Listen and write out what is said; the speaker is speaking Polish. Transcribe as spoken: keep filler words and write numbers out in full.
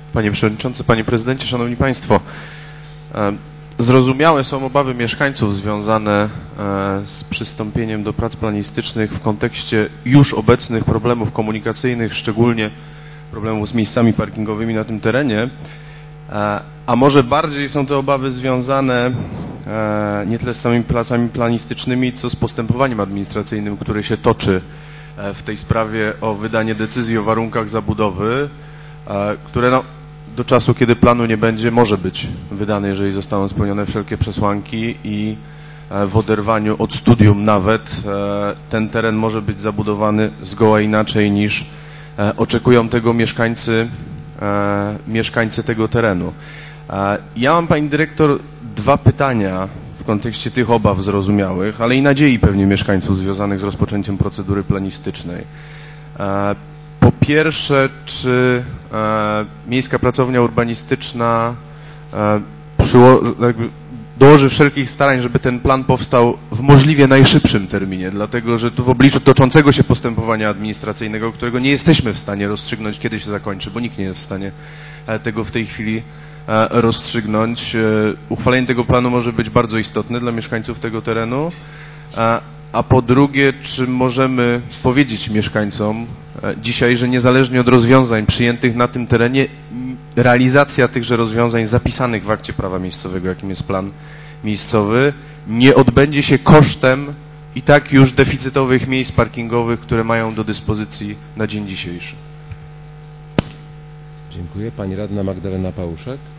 Panie Przewodniczący, Panie Prezydencie, Szanowni Państwo. Zrozumiałe są obawy mieszkańców związane z przystąpieniem do prac planistycznych w kontekście już obecnych problemów komunikacyjnych, szczególnie problemów z miejscami parkingowymi na tym terenie, a może bardziej są te obawy związane nie tyle z samymi pracami planistycznymi, co z postępowaniem administracyjnym, które się toczy w tej sprawie o wydanie decyzji o warunkach zabudowy, które no, do czasu, kiedy planu nie będzie, może być wydane, jeżeli zostaną spełnione wszelkie przesłanki i w oderwaniu od studium nawet ten teren może być zabudowany zgoła inaczej niż oczekują tego mieszkańcy, mieszkańcy tego terenu. Ja mam, Pani Dyrektor, dwa pytania w kontekście tych obaw zrozumiałych, ale i nadziei pewnie mieszkańców związanych z rozpoczęciem procedury planistycznej. Po pierwsze, czy e, Miejska Pracownia Urbanistyczna e, przyło, jakby dołoży wszelkich starań, żeby ten plan powstał w możliwie najszybszym terminie, dlatego że tu w obliczu toczącego się postępowania administracyjnego, którego nie jesteśmy w stanie rozstrzygnąć, kiedy się zakończy, bo nikt nie jest w stanie tego w tej chwili e, rozstrzygnąć. E, uchwalenie tego planu może być bardzo istotne dla mieszkańców tego terenu. E, A po drugie, czy możemy powiedzieć mieszkańcom dzisiaj, że niezależnie od rozwiązań przyjętych na tym terenie, realizacja tychże rozwiązań zapisanych w akcie prawa miejscowego, jakim jest plan miejscowy, nie odbędzie się kosztem i tak już deficytowych miejsc parkingowych, które mają do dyspozycji na dzień dzisiejszy? Dziękuję. Pani radna Magdalena Pałuszek.